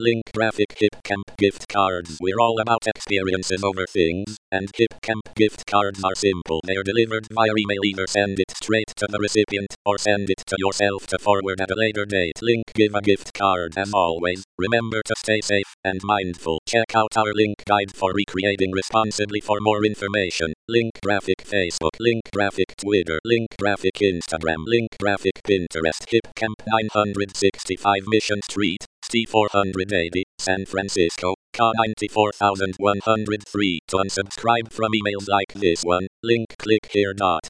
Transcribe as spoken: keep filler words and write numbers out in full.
Link graphic HipCamp gift cards. We're all about experiences over things, and HipCamp gift cards are simple. They're delivered via email. Either send it straight to the recipient or send it to yourself to forward at a later date. Link give a gift card. As always, remember to stay safe and mindful. Check out our link guide for recreating responsibly for more information. Link graphic Facebook, Link graphic Twitter, Link graphic Instagram, Link graphic Pinterest. HipCamp nine sixty-five Mission Street, C four eighty, San Francisco, C A ninety-four thousand one hundred three. To unsubscribe from emails like this one, link click here. Dot.